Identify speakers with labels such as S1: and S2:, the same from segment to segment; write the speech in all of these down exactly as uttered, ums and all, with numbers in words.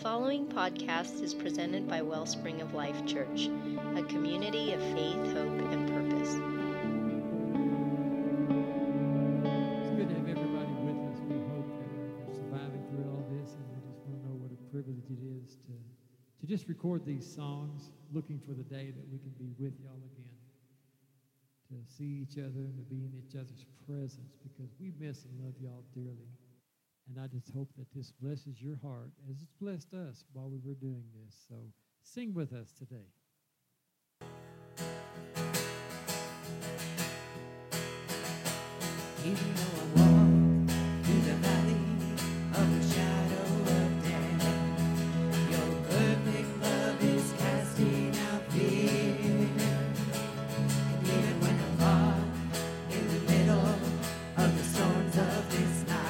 S1: following podcast is presented by Wellspring of Life Church, a community of faith, hope, and purpose.
S2: It's good to have everybody with us. We hope that uh, you're surviving through all this, and we just want to know what a privilege it is to, to just record these songs, looking for the day that we can be with y'all again, to see each other and to be in each other's presence, because we miss and love y'all dearly. And I just hope that this blesses your heart as it's blessed us while we were doing this. So sing with us today.
S3: Even though I walk through the valley of the shadow of death, your perfect love is casting out fear. And even when I'm far in the middle of the storms of this night,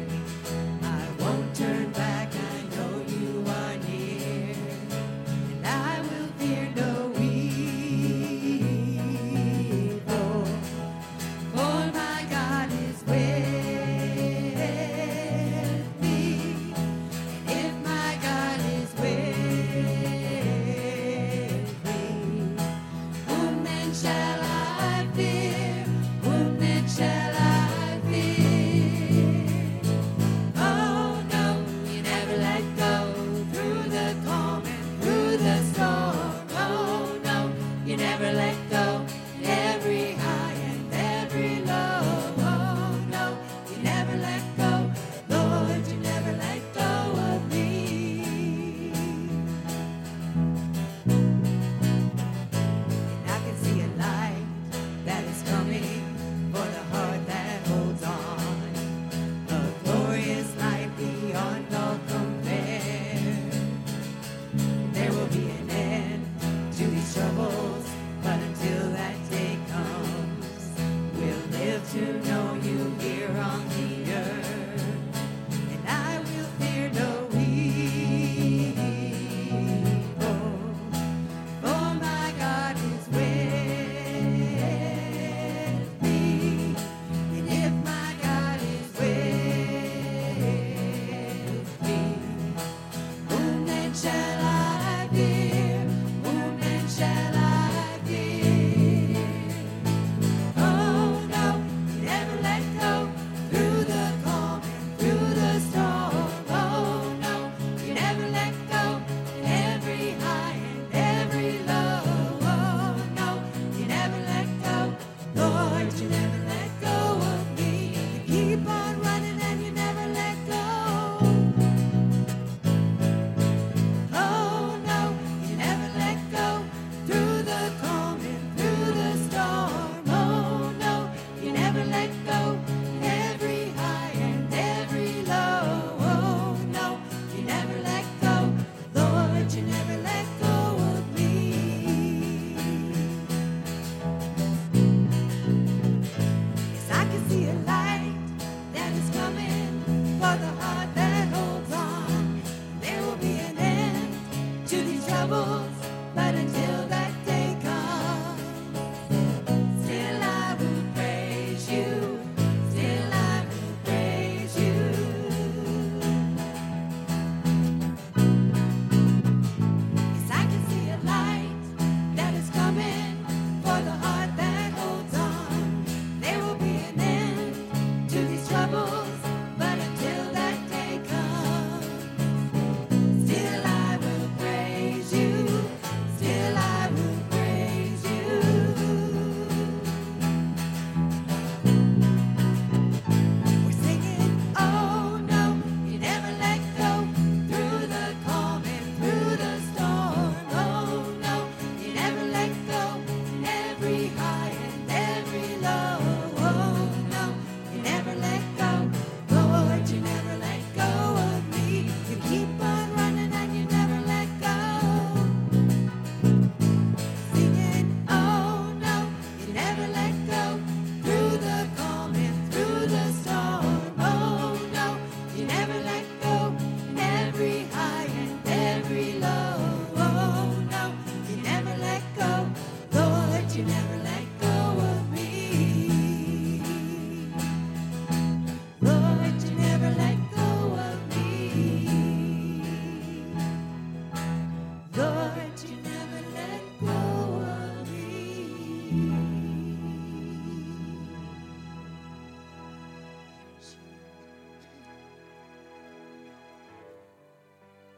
S3: turn back, I know you are near, and I will fear no evil, for my God is with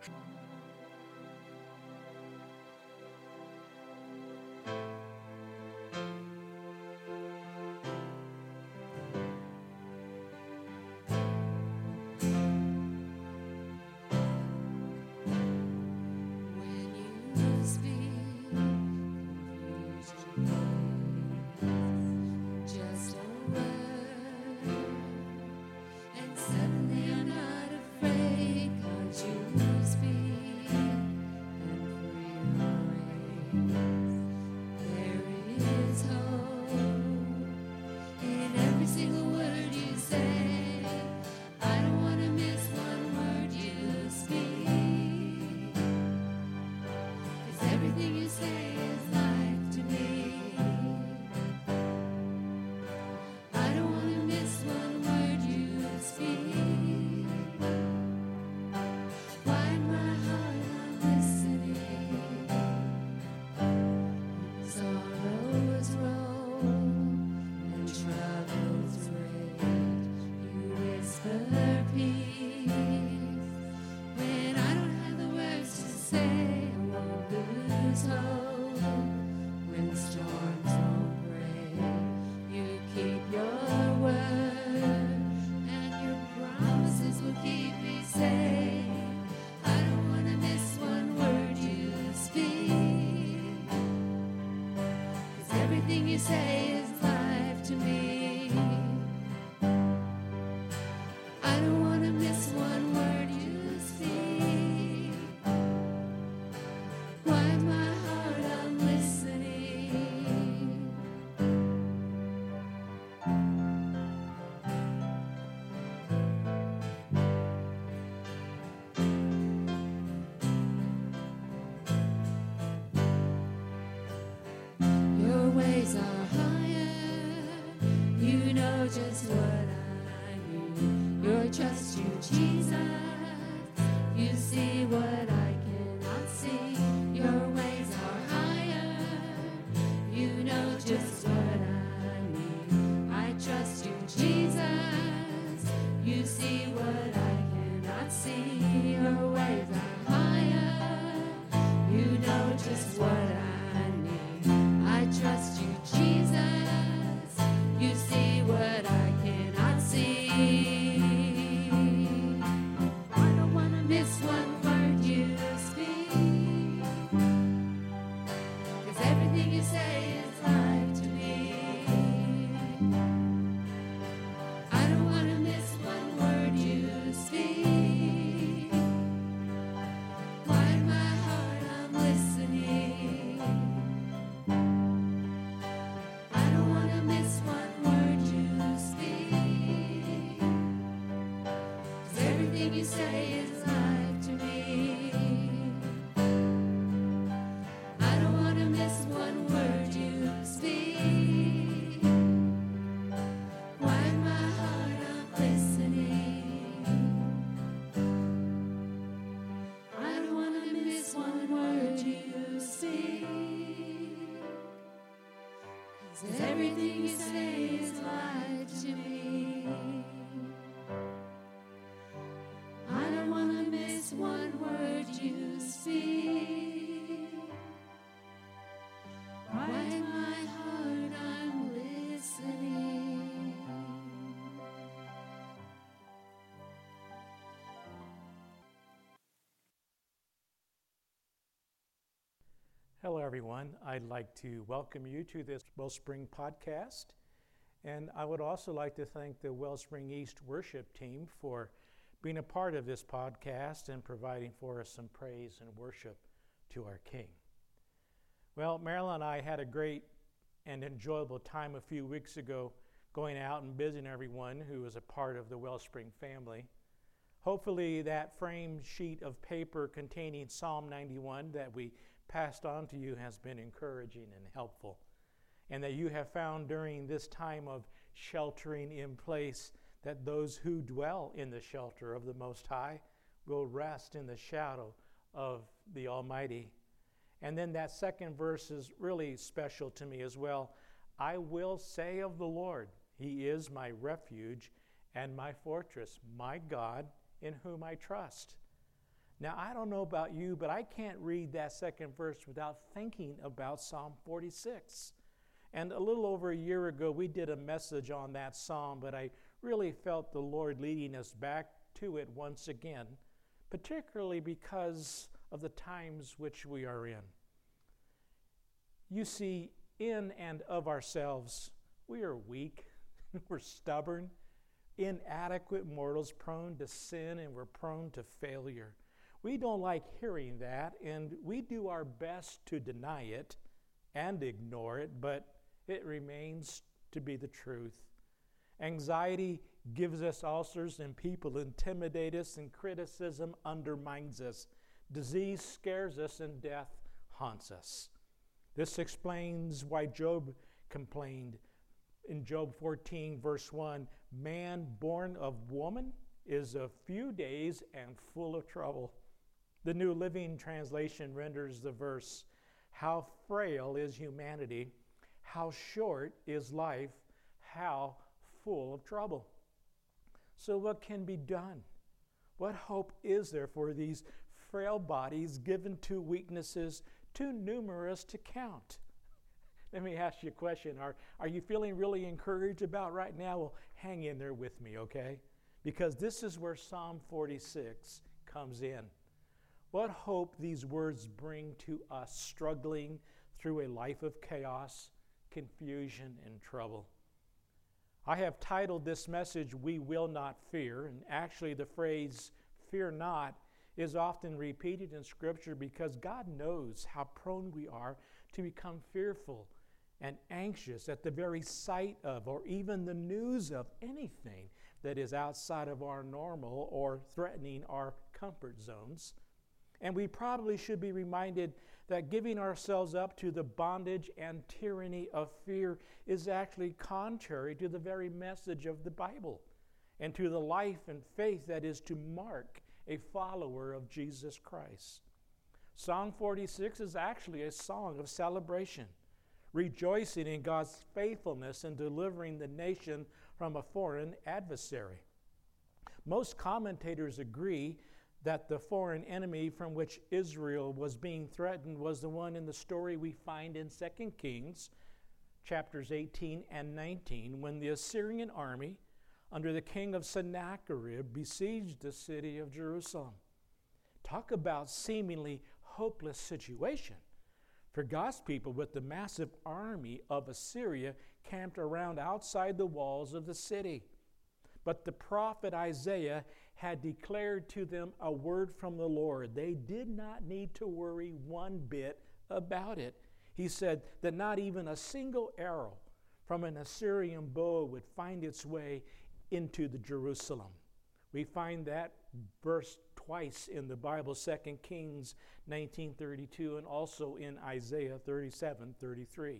S4: Hello, everyone. I'd like to welcome you to this Wellspring podcast. And I would also like to thank the Wellspring East worship team for being a part of this podcast and providing for us some praise and worship to our King. Well, Marilyn and I had a great and enjoyable time a few weeks ago going out and visiting everyone who was a part of the Wellspring family. Hopefully that framed sheet of paper containing Psalm ninety-one that we passed on to you has been encouraging and helpful, and that you have found during this time of sheltering in place that those who dwell in the shelter of the Most High will rest in the shadow of the Almighty. And then that second verse is really special to me as well. I will say of the Lord, He is my refuge and my fortress, my God in whom I trust. Now, I don't know about you, but I can't read that second verse without thinking about Psalm forty-six. And a little over a year ago, we did a message on that psalm, but I really felt the Lord leading us back to it once again, particularly because of the times which we are in. You see, in and of ourselves, we are weak, we're stubborn, inadequate mortals, prone to sin, and we're prone to failure. We don't like hearing that, and we do our best to deny it and ignore it, but it remains to be the truth. Anxiety gives us ulcers, and people intimidate us, and criticism undermines us. Disease scares us, and death haunts us. This explains why Job complained in Job fourteen, verse one, man born of woman is a few days and full of trouble. The New Living Translation renders the verse, how frail is humanity, how short is life, how full of trouble. So what can be done? What hope is there for these frail bodies given to weaknesses too numerous to count? Let me ask you a question. Are, are you feeling really encouraged about right now? Well, hang in there with me, okay? Because this is where Psalm forty-six comes in. What hope these words bring to us struggling through a life of chaos, confusion, and trouble. I have titled this message, We Will Not Fear, and actually the phrase, fear not, is often repeated in Scripture because God knows how prone we are to become fearful and anxious at the very sight of or even the news of anything that is outside of our normal or threatening our comfort zones. And we probably should be reminded that giving ourselves up to the bondage and tyranny of fear is actually contrary to the very message of the Bible and to the life and faith that is to mark a follower of Jesus Christ. Psalm forty-six is actually a song of celebration, rejoicing in God's faithfulness in delivering the nation from a foreign adversary. Most commentators agree that the foreign enemy from which Israel was being threatened was the one in the story we find in Second Kings, chapters eighteen and nineteen, when the Assyrian army, under the king of Sennacherib, besieged the city of Jerusalem. Talk about seemingly hopeless situation for God's people with the massive army of Assyria camped around outside the walls of the city. But the prophet Isaiah had declared to them a word from the Lord. They did not need to worry one bit about it. He said that not even a single arrow from an Assyrian bow would find its way into the Jerusalem. We find that verse twice in the Bible, Second Kings nineteen thirty-two, and also in Isaiah thirty-seven thirty-three.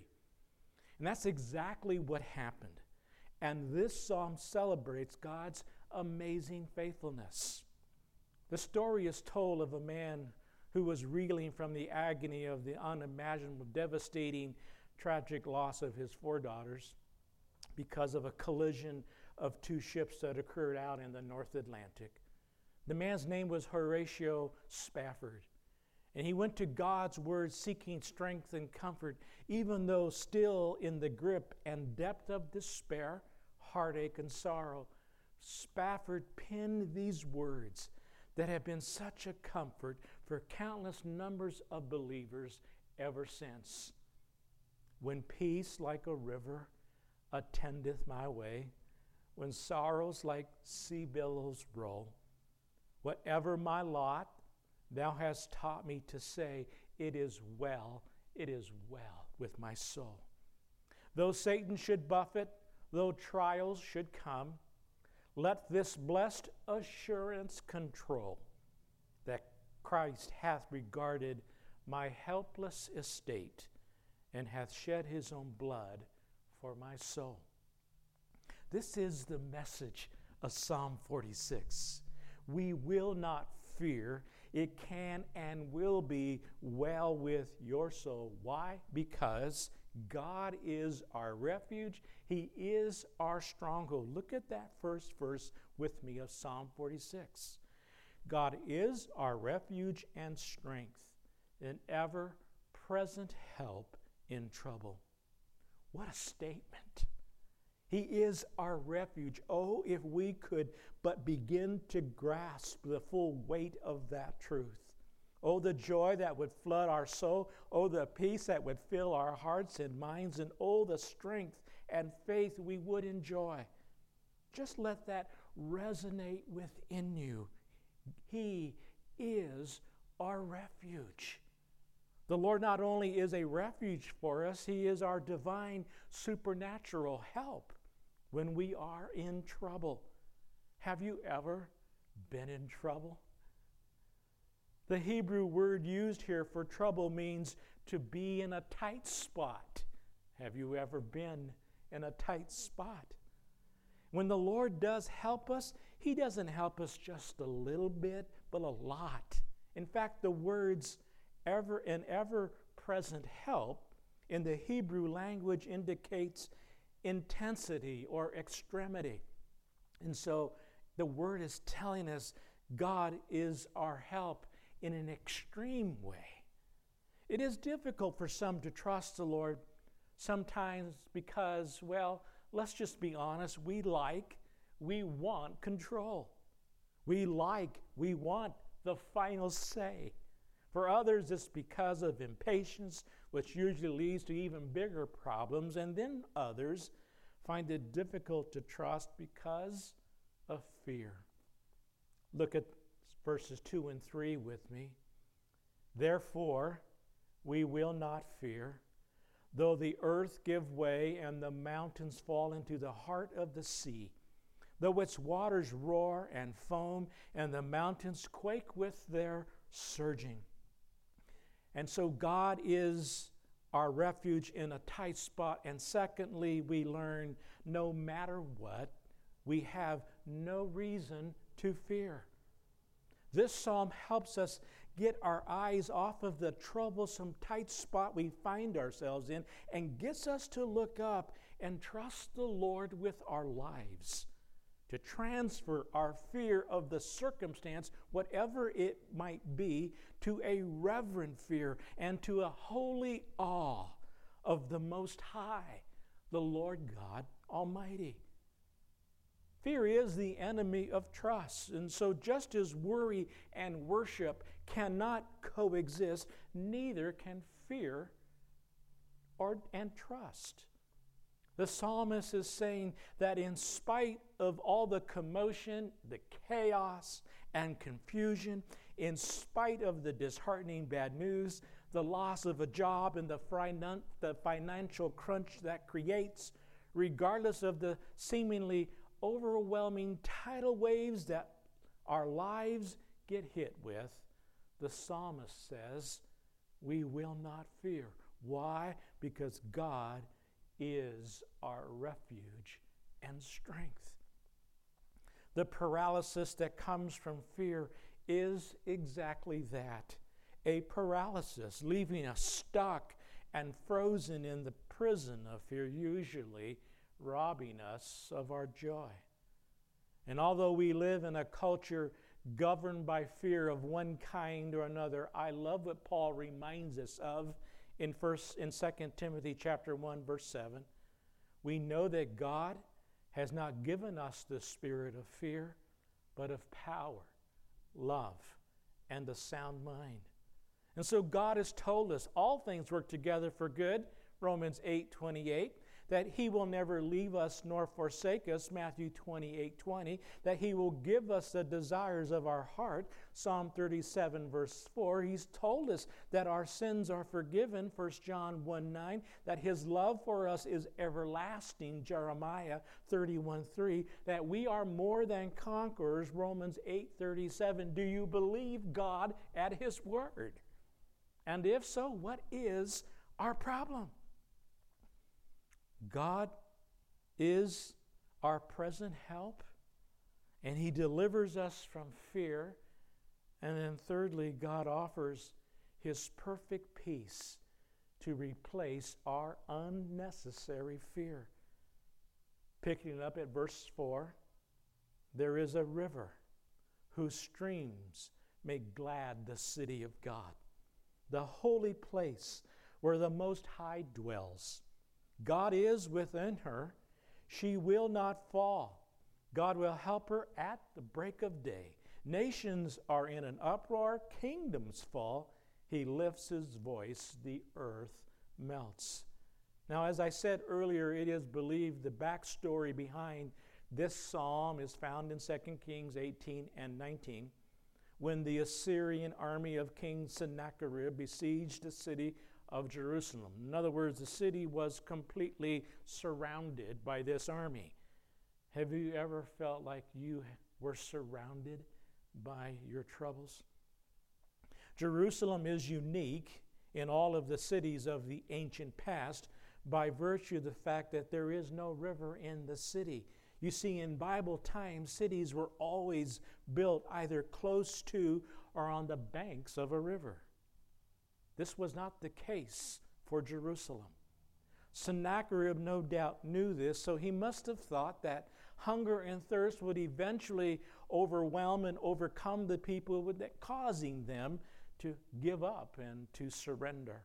S4: And that's exactly what happened. And this psalm celebrates God's amazing faithfulness. The story is told of a man who was reeling from the agony of the unimaginable, devastating, tragic loss of his four daughters because of a collision of two ships that occurred out in the North Atlantic. The man's name was Horatio Spafford, and he went to God's word seeking strength and comfort, even though still in the grip and depth of despair, heartache, and sorrow. Spafford penned these words that have been such a comfort for countless numbers of believers ever since. When peace like a river attendeth my way, when sorrows like sea billows roll, whatever my lot, thou hast taught me to say, it is well, it is well with my soul. Though Satan should buffet, though trials should come, let this blessed assurance control that Christ hath regarded my helpless estate and hath shed his own blood for my soul. This is the message of Psalm forty-six. We will not fear. It can and will be well with your soul. Why? Because God is our refuge. He is our stronghold. Look at that first verse with me of Psalm forty-six. God is our refuge and strength, an ever-present help in trouble. What a statement. He is our refuge. Oh, if we could but begin to grasp the full weight of that truth. Oh, the joy that would flood our soul. Oh, the peace that would fill our hearts and minds. And oh, the strength and faith we would enjoy. Just let that resonate within you. He is our refuge. The Lord not only is a refuge for us, He is our divine supernatural help when we are in trouble. Have you ever been in trouble? The Hebrew word used here for trouble means to be in a tight spot. Have you ever been in a tight spot? When the Lord does help us, He doesn't help us just a little bit, but a lot. In fact, the words ever and ever-present help in the Hebrew language indicates intensity or extremity. And so the word is telling us God is our help in an extreme way. It is difficult for some to trust the Lord sometimes because, well, let's just be honest, we like, we want control. We like, we want the final say. For others, it's because of impatience, which usually leads to even bigger problems. And then others find it difficult to trust because of fear. Look at verses two and three with me. Therefore, we will not fear, though the earth give way and the mountains fall into the heart of the sea, though its waters roar and foam and the mountains quake with their surging. And so God is our refuge in a tight spot. And secondly, we learn no matter what, we have no reason to fear. This psalm helps us get our eyes off of the troublesome tight spot we find ourselves in and gets us to look up and trust the Lord with our lives, to transfer our fear of the circumstance, whatever it might be, to a reverent fear and to a holy awe of the Most High, the Lord God Almighty. Fear is the enemy of trust, and so just as worry and worship cannot coexist, neither can fear or and trust. The psalmist is saying that in spite of all the commotion, the chaos, and confusion, in spite of the disheartening bad news, the loss of a job, and the, finan- the financial crunch that creates, regardless of the seemingly overwhelming tidal waves that our lives get hit with, the psalmist says, we will not fear. Why? Because God is our refuge and strength. The paralysis that comes from fear is exactly that, a paralysis, leaving us stuck and frozen in the prison of fear, usually robbing us of our joy. And although we live in a culture governed by fear of one kind or another, I love what Paul reminds us of in first in Second Timothy chapter one, verse seven. We know that God has not given us the spirit of fear, but of power, love, and a sound mind. And so God has told us all things work together for good, Romans eight twenty-eight, that He will never leave us nor forsake us, Matthew twenty-eight twenty, that He will give us the desires of our heart, Psalm thirty-seven verse four. He's told us that our sins are forgiven, First John one nine, that His love for us is everlasting, Jeremiah thirty-one three, that we are more than conquerors, Romans eight thirty-seven. Do you believe God at His word? And if so, what is our problem? God is our present help, and He delivers us from fear. And then thirdly, God offers His perfect peace to replace our unnecessary fear. Picking it up at verse four, there is a river whose streams make glad the city of God, the holy place where the Most High dwells. God is within her. She will not fall. God will help her at the break of day. Nations are in an uproar. Kingdoms fall. He lifts his voice. The earth melts. Now, as I said earlier, it is believed the backstory behind this psalm is found in Second Kings eighteen and nineteen, when the Assyrian army of King Sennacherib besieged the city of Jerusalem. In other words, the city was completely surrounded by this army. Have you ever felt like you were surrounded by your troubles? Jerusalem is unique in all of the cities of the ancient past by virtue of the fact that there is no river in the city. You see, in Bible times, cities were always built either close to or on the banks of a river. This was not the case for Jerusalem. Sennacherib no doubt knew this, so he must have thought that hunger and thirst would eventually overwhelm and overcome the people, with that causing them to give up and to surrender.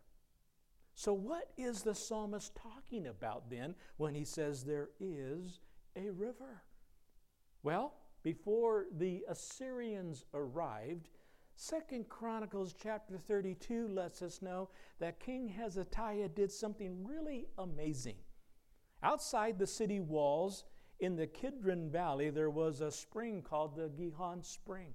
S4: So what is the psalmist talking about then when he says there is a river? Well, before the Assyrians arrived, Second Chronicles chapter thirty-two lets us know that King Hezekiah did something really amazing. Outside the city walls, in the Kidron Valley, there was a spring called the Gihon Spring.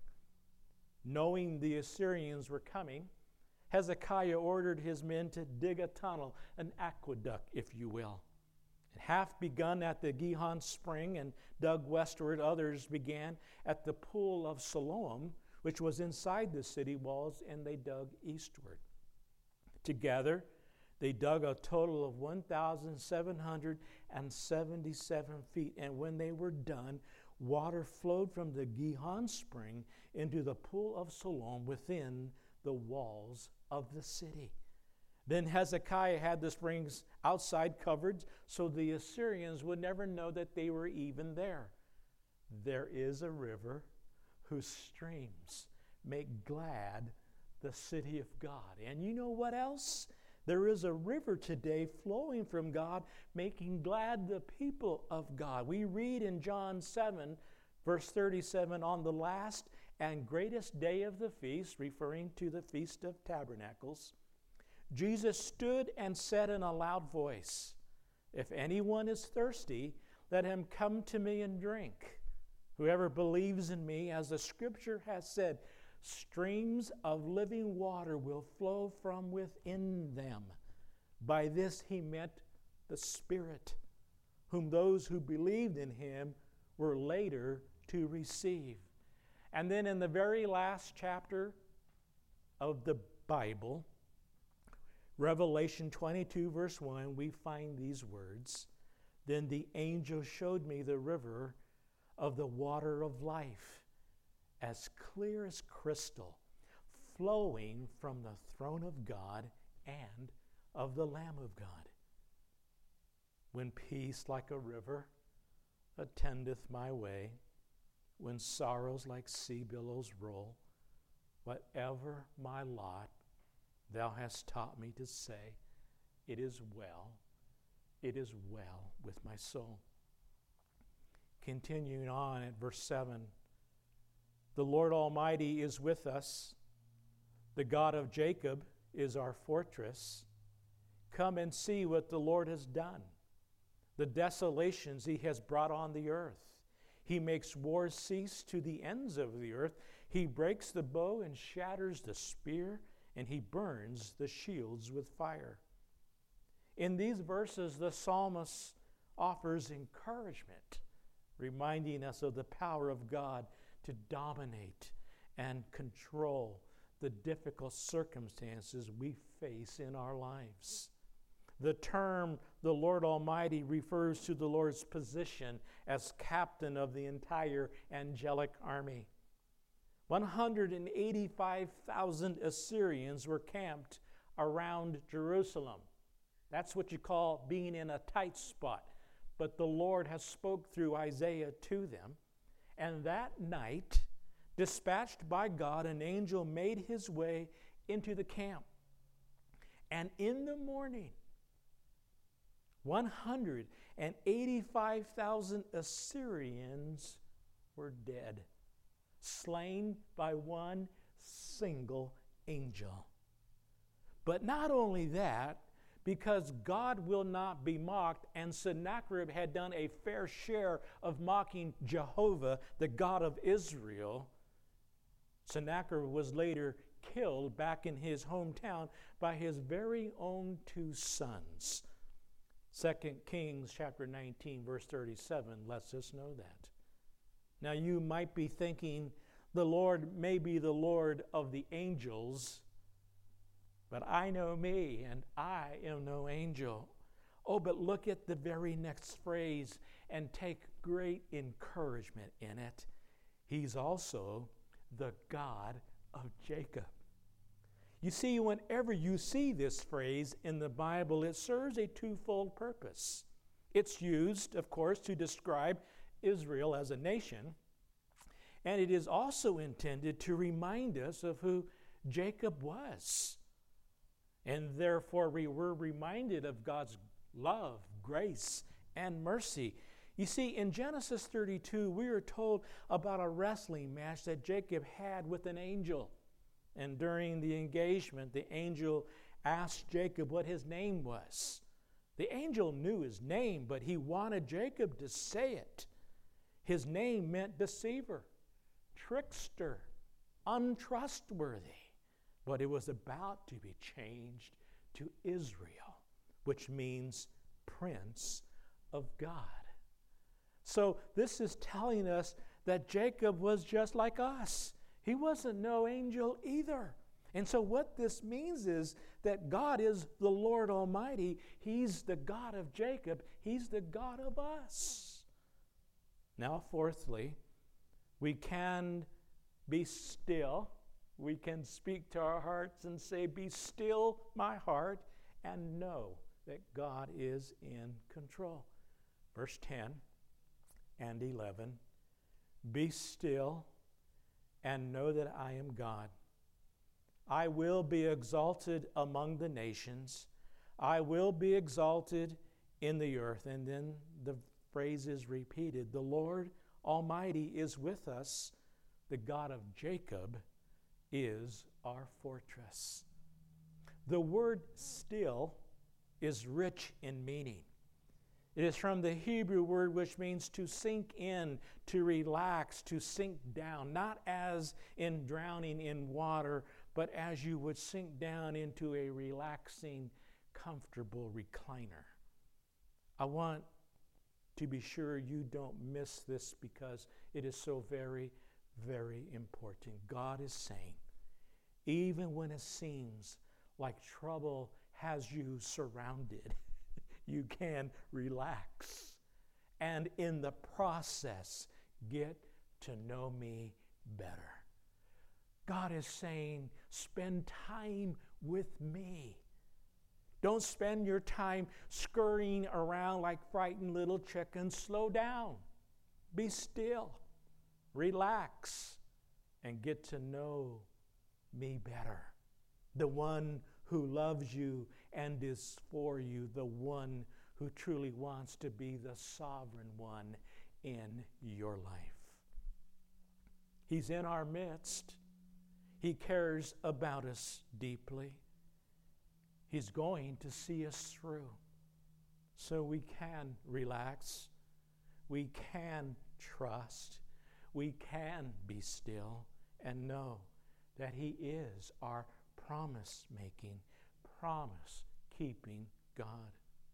S4: Knowing the Assyrians were coming, Hezekiah ordered his men to dig a tunnel, an aqueduct, if you will. It half begun at the Gihon Spring and dug westward. Others began at the pool of Siloam, which was inside the city walls, and they dug eastward. Together, they dug a total of one thousand seven hundred seventy-seven feet, and when they were done, water flowed from the Gihon Spring into the pool of Siloam within the walls of the city. Then Hezekiah had the springs outside covered so the Assyrians would never know that they were even there. There is a river whose streams make glad the city of God. And you know what else? There is a river today flowing from God, making glad the people of God. We read in John seven, verse thirty-seven, on the last and greatest day of the feast, referring to the Feast of Tabernacles, Jesus stood and said in a loud voice, "If anyone is thirsty, let him come to me and drink. Whoever believes in me, as the scripture has said, streams of living water will flow from within them." By this he meant the Spirit, whom those who believed in him were later to receive. And then in the very last chapter of the Bible, Revelation twenty-two, verse one, we find these words, "Then the angel showed me the river of the water of life, as clear as crystal, flowing from the throne of God and of the Lamb of God. When peace like a river attendeth my way, when sorrows like sea billows roll, whatever my lot, thou hast taught me to say, it is well, it is well with my soul." Continuing on at verse seven, "The Lord Almighty is with us. The God of Jacob is our fortress. Come and see what the Lord has done, the desolations he has brought on the earth. He makes wars cease to the ends of the earth. He breaks the bow and shatters the spear, and he burns the shields with fire." In these verses, the psalmist offers encouragement, reminding us of the power of God to dominate and control the difficult circumstances we face in our lives. The term "the Lord Almighty" refers to the Lord's position as captain of the entire angelic army. one hundred eighty-five thousand Assyrians were camped around Jerusalem. That's what you call being in a tight spot. But the Lord has spoke through Isaiah to them. And that night, dispatched by God, an angel made his way into the camp. And in the morning, one hundred eighty-five thousand Assyrians were dead, slain by one single angel. But not only that, because God will not be mocked, and Sennacherib had done a fair share of mocking Jehovah, the God of Israel, Sennacherib was later killed back in his hometown by his very own two sons. Second Kings chapter nineteen, verse thirty-seven lets us know that. Now you might be thinking, the Lord may be the Lord of the angels, but I know me, and I am no angel. Oh, but look at the very next phrase and take great encouragement in it. He's also the God of Jacob. You see, whenever you see this phrase in the Bible, it serves a twofold purpose. It's used, of course, to describe Israel as a nation, and it is also intended to remind us of who Jacob was. And therefore, we were reminded of God's love, grace, and mercy. You see, in Genesis thirty-two, we are told about a wrestling match that Jacob had with an angel. And during the engagement, the angel asked Jacob what his name was. The angel knew his name, but he wanted Jacob to say it. His name meant deceiver, trickster, untrustworthy. But it was about to be changed to Israel, which means Prince of God. So this is telling us that Jacob was just like us. He wasn't no angel either. And so what this means is that God is the Lord Almighty. He's the God of Jacob. He's the God of us. Now, fourthly, we can be still. We can speak to our hearts and say, "Be still, my heart, and know that God is in control." Verse ten and eleven, "Be still and know that I am God. I will be exalted among the nations. I will be exalted in the earth." And then the phrase is repeated. The Lord Almighty is with us. The God of Jacob is our fortress. The word still is rich in meaning. It is from the Hebrew word which means to sink in, to relax, to sink down, not as in drowning in water, but as you would sink down into a relaxing, comfortable recliner. I want to be sure you don't miss this because it is so very, very important. God is saying, even when it seems like trouble has you surrounded, you can relax. And in the process, get to know me better. God is saying, spend time with me. Don't spend your time scurrying around like frightened little chickens. Slow down. Be still. Relax. And get to know me better. The one who loves you and is for you. The one who truly wants to be the sovereign one in your life. He's in our midst. He cares about us deeply. He's going to see us through. So we can relax. We can trust. We can be still and know that He is our promise-making, promise-keeping God.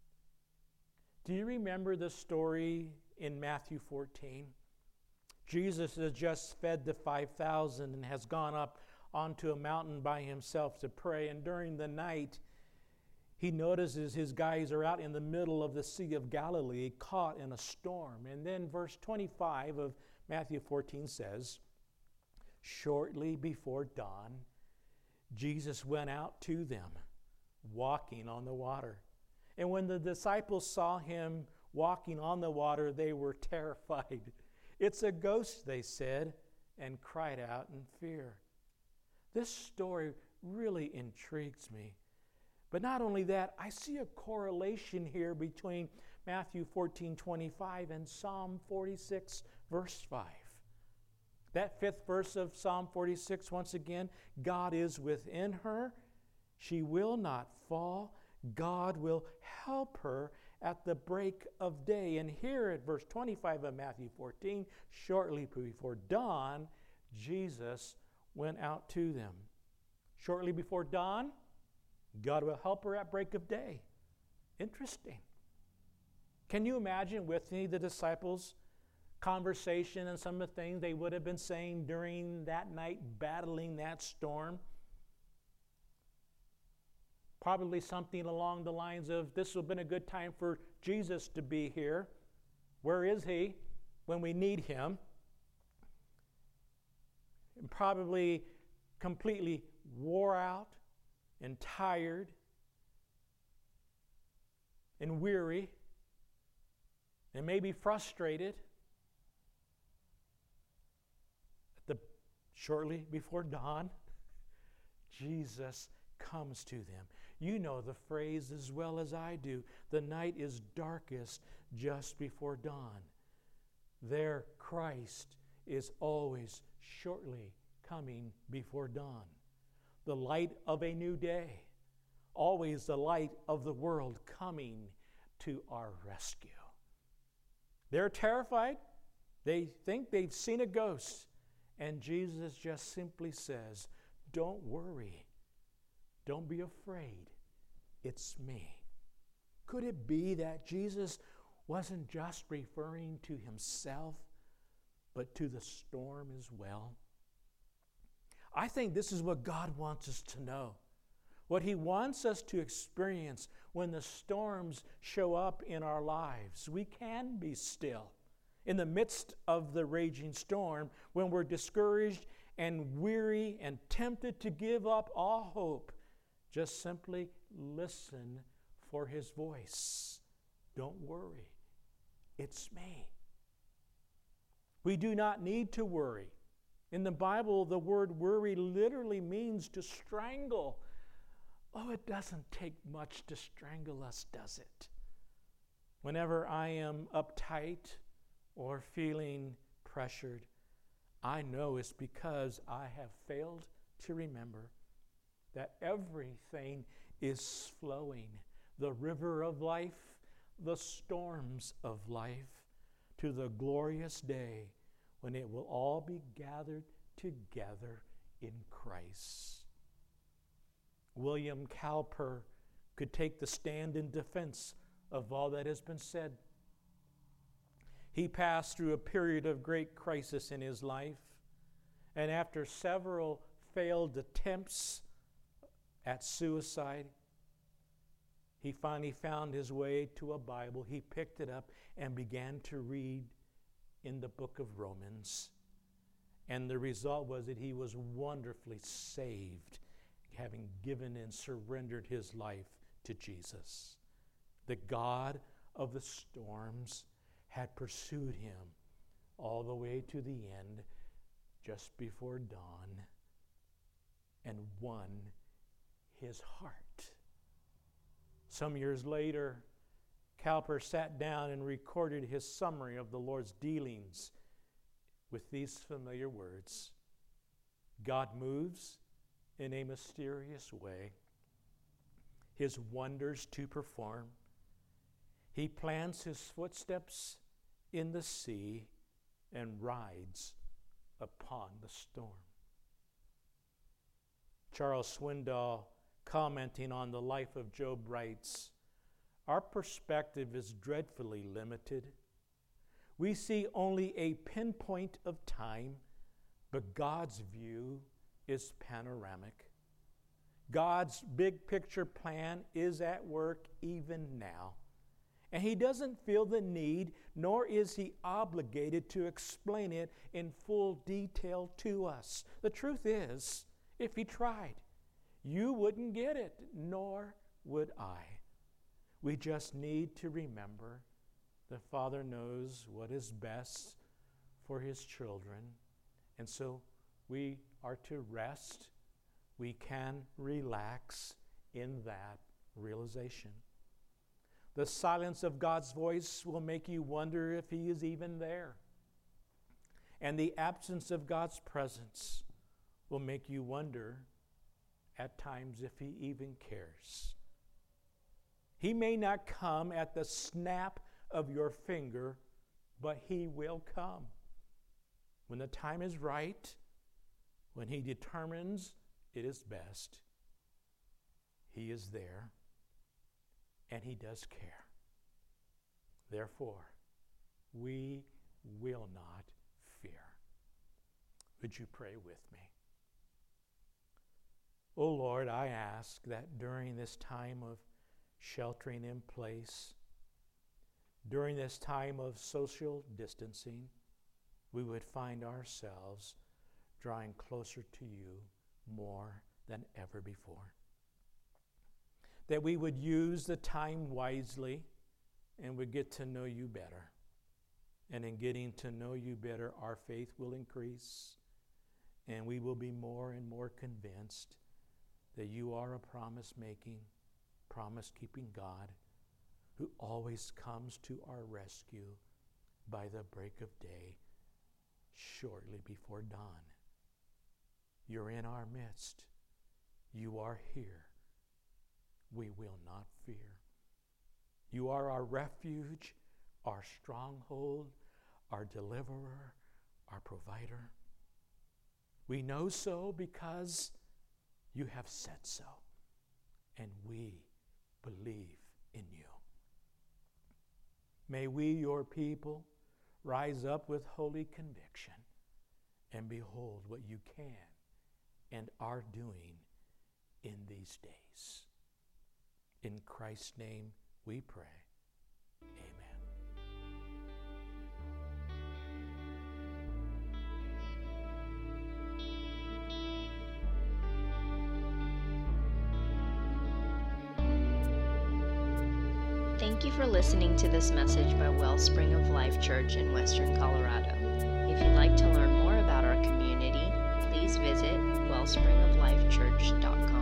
S4: Do you remember the story in Matthew fourteen? Jesus has just fed the five thousand and has gone up onto a mountain by himself to pray. And during the night, he notices his guys are out in the middle of the Sea of Galilee, caught in a storm. And then verse twenty-five of Matthew fourteen says, "Shortly before dawn, Jesus went out to them, walking on the water. And when the disciples saw him walking on the water, they were terrified. 'It's a ghost,' they said, and cried out in fear. This story really intrigues me. But not only that, I see a correlation here between Matthew fourteen twenty-five and Psalm forty-six, verse five. That fifth verse of Psalm forty-six, once again, God is within her. She will not fall. God will help her at the break of day. And here at verse twenty-five of Matthew fourteen, shortly before dawn, Jesus went out to them. Shortly before dawn, God will help her at break of day. Interesting. Can you imagine with me the disciples' conversation and some of the things they would have been saying during that night, battling that storm? Probably something along the lines of, this would have been a good time for Jesus to be here. Where is he when we need him? And probably completely wore out and tired and weary and maybe frustrated. At the, shortly before dawn, Jesus comes to them. You know the phrase as well as I do. The night is darkest just before dawn. There, Christ is always shortly coming before dawn. The light of a new day. Always the light of the world coming to our rescue. They're terrified. They think they've seen a ghost. And Jesus just simply says, don't worry. Don't be afraid. It's me. Could it be that Jesus wasn't just referring to himself, but to the storm as well? I think this is what God wants us to know. What he wants us to experience when the storms show up in our lives. We can be still. In the midst of the raging storm, when we're discouraged and weary and tempted to give up all hope, just simply listen for his voice. Don't worry. It's me. We do not need to worry. In the Bible, the word worry literally means to strangle. Oh, it doesn't take much to strangle us, does it? Whenever I am uptight or feeling pressured, I know it's because I have failed to remember that everything is flowing. The river of life, the storms of life, to the glorious day when it will all be gathered together in Christ. William Cowper could take the stand in defense of all that has been said. He passed through a period of great crisis in his life, and after several failed attempts at suicide, he finally found his way to a Bible. He picked it up and began to read in the book of Romans. And the result was that he was wonderfully saved, having given and surrendered his life to Jesus. The God of the storms had pursued him all the way to the end, just before dawn, and won his heart. Some years later, Cowper sat down and recorded his summary of the Lord's dealings with these familiar words. God moves in a mysterious way, his wonders to perform. He plants his footsteps in the sea and rides upon the storm. Charles Swindoll, commenting on the life of Job, writes, our perspective is dreadfully limited. We see only a pinpoint of time, but God's view is panoramic. God's big picture plan is at work even now. And he doesn't feel the need, nor is he obligated to explain it in full detail to us. The truth is, if he tried, you wouldn't get it, nor would I. We just need to remember the Father knows what is best for his children, And so we are to rest. We can relax in that realization. The silence of God's voice will make you wonder if He is even there. And the absence of God's presence will make you wonder at times if He even cares. He may not come at the snap of your finger, but He will come. When the time is right, when He determines it is best, He is there, and He does care. Therefore, we will not fear. Would you pray with me? Oh Lord, I ask that during this time of sheltering in place, during this time of social distancing, we would find ourselves drawing closer to You more than ever before. That we would use the time wisely and would get to know You better. And in getting to know You better, our faith will increase, and we will be more and more convinced that You are a promise-making, promise-keeping God who always comes to our rescue by the break of day, shortly before dawn. You're in our midst. You are here. We will not fear. You are our refuge, our stronghold, our deliverer, our provider. We know so because You have said so, and we believe in You. May we, Your people, rise up with holy conviction and behold what You can and are doing in these days. In Christ's name we pray. Amen.
S1: Thank you for listening to this message by Wellspring of Life Church in Western Colorado. If you'd like to learn more about our community, please visit wellspring of life church dot com.